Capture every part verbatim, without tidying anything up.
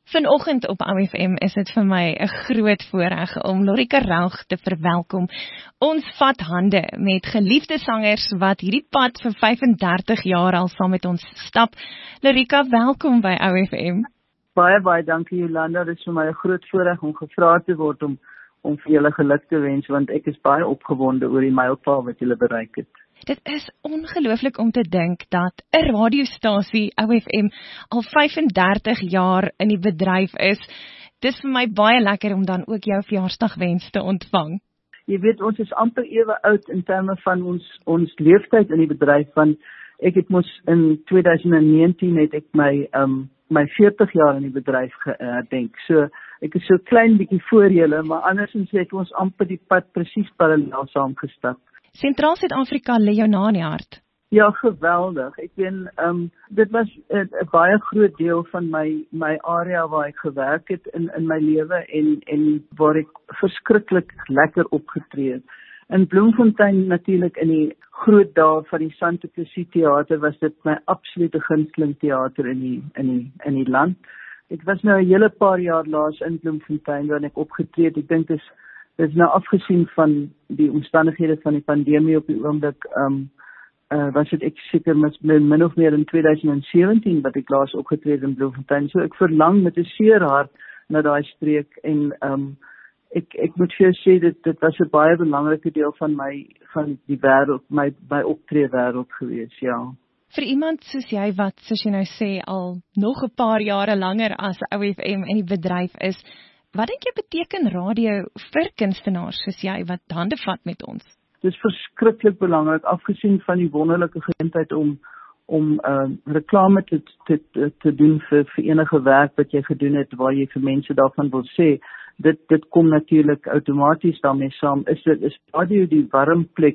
Vanoggend op O F M is dit vir my 'n groot voorreg om Lorika Raug te verwelkom. Ons vat hande met geliefde sangers wat hierdie pad vir vyf-en-dertig jaar al saam met ons stap. Lorika, welkom by O F M. Baie, baie dankie Jolanda, dit is vir my 'n groot voorreg om gevra te word om, om vir julle geluk te wens, want ek is baie opgewonde oor die mylpaal wat julle bereik het. Dit is ongelooflik om te dink dat 'n radiostasie O F M al vyf-en-dertig jaar in die bedryf is. Dis vir my baie lekker om dan ook jou verjaarsdagwens te ontvang. Jy weet, ons is amper ewe oud in terme van ons ons leeftyd in die bedryf, want ek het mos in twintig negentien het ek my um, my veertig jaar in die bedryf gedenk. So ek is so klein bietjie voor julle, maar andersins het ons amper die pad presies parallel saamgestap. Sentraal Suid-Afrika lê jou na in die hart. Ja, geweldig. Ek weet, um, dit was 'n baie groot deel van my my area waar ek gewerk het in in my lewe en en waar ek verskriklik lekker opgetree het. In Bloemfontein natuurlik, in die groot dae van die Santa Cruz Theater, was dit my absolute gunsteling teater in die in die in die land. Ek was nou 'n hele paar jaar laas in Bloemfontein waar ek opgetree het. Ek dink dit is Dit is nou afgesien van die omstandighede van die pandemie op die oomblik, um, uh, was dit ek seker min, min of meer in twintig sewentien wat ek laas opgetree het in Bloemfontein. So ek verlang met 'n seer hart na daai streek en um, ek ek moet vir jou sê dit dit was 'n baie belangrike deel van my van die wêreld, my my optree wêreld gewees, ja. Vir iemand soos jy wat, soos jy nou sê, al nog 'n paar jare langer as O F M in die bedryf is, wat dink jy beteken radio vir kunstenaars soos jy wat hande vat met ons? Dit is verskriklik belangrik, afgesien van die wonderlike geleentheid om om uh, reklame te, te, te doen vir, vir enige werk wat jy gedoen het, waar jy vir mense daarvan wil sê. Dit dit kom natuurlik outomaties daarmee saam. Is dit is radio die warm plek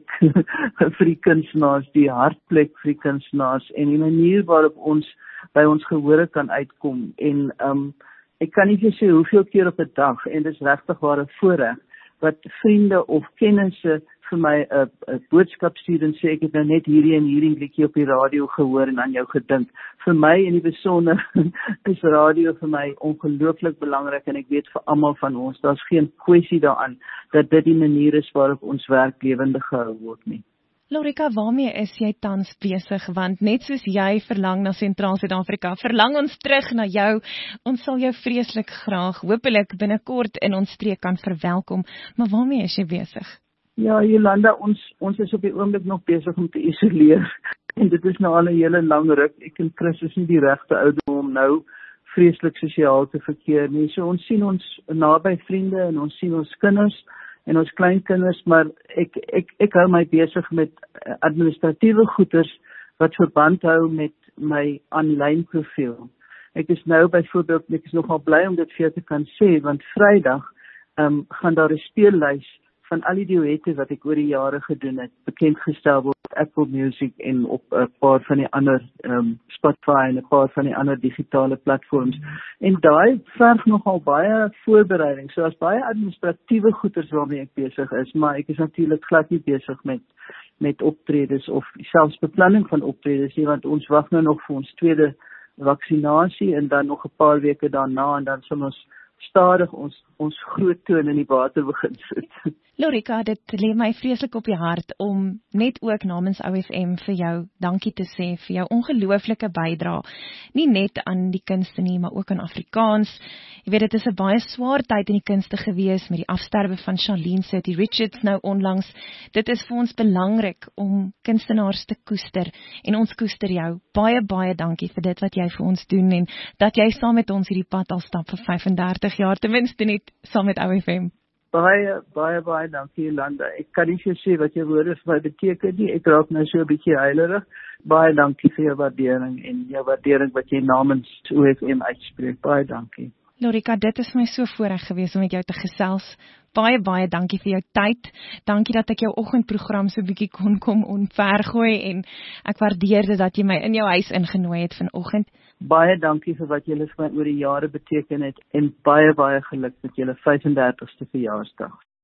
vir die kunstenaars, die hartplek vir die kunstenaars en die manier waarop ons by ons gehore kan uitkom en um, ek kan nie vir sê hoeveel keer op 'n dag, en dit is regtig waar 'n voorreg, wat vriende of kennisse vir my 'n uh, uh, boodskap stuur en sê ek het nou net hierdie en hierdie liedjie op die radio gehoor en aan jou gedink. Vir my in die besonder is radio vir my ongelooflik belangrik en ek weet vir almal van ons, daar's geen kwessie daaraan dat dit die manier is waarop ons werk lewendig gehou word nie. Lorika, waarmee is jy tans besig? Want net soos jy verlang na Sentraal Suid-Afrika, verlang ons terug na jou. Ons sal jou vreeslik graag, hopelik binnekort in ons streek kan verwelkom. Maar waarmee is jy besig? Ja, Jolanda, ons ons is op die oomblik nog besig om te isoleer. En dit is nou al 'n hele lang ruk. Ek en Chris is nie die regte ouderdom om nou vreeslik sosiaal te verkeer nie. So ons sien ons naby vriende en ons sien ons kinders en ons kleinkinders, maar ek ek ek hou my besig met administratiewe goeders wat verband hou met my aanlyn profiel. Ek is nou byvoorbeeld, ek is nogal bly om dit vir jou te kan sê, want Vrydag um, gaan daar 'n speellys van al die duette wat ek oor die jare gedoen het, bekendgestel word op Apple Music en op 'n paar van die ander um, Spotify en 'n paar van die ander digitale platforms. En daai verg nogal baie voorbereiding. So as baie administratiewe goeders waarmee ek besig is, maar ek is natuurlik glad nie besig met met optredes of selfs beplanning van optredes nie, want ons wag nou nog vir ons tweede vaksinasie en dan nog 'n paar weke daarna en dan sal ons stadig ons ons groot toon in die water begin sit. Lorika, dit lê my vreeslik op die hart om net ook namens O F M vir jou dankie te sê vir jou ongelooflike bydrae, nie net aan die kunste nie, maar ook aan Afrikaans. Jy weet, dit is 'n baie swaar tyd in die kunste gewees met die afsterwe van Charlene Sophie Richards nou onlangs. Dit is vir ons belangrik om kunstenaars te koester en ons koester jou. Baie baie dankie vir dit wat jy vir ons doen en dat jy saam met ons hierdie pad al stap vir vyf-en-dertig jaar, ten minste net saam met O F M. Baie, baie, baie dankie Jolanda. Ek kan nie vir sê wat jou woorde vir my beteken nie. Ek raak nou so 'n bietjie huilerig. Baie dankie vir jou waardering en jou waardering wat jy namens O F M uitspreek. Baie dankie. Lorika, dit is my so voorreg gewees om met jou te gesels. Baie, baie dankie vir jou tyd. Dankie dat ek jou oggendprogram so 'n bietjie kon kom omvergooi en ek waardeer dit dat jy my in jou huis ingenooi het vanoggend. Baie dankie vir wat julle vir my oor die jare beteken het en baie, baie geluk met julle vyf-en-dertigste verjaarsdag.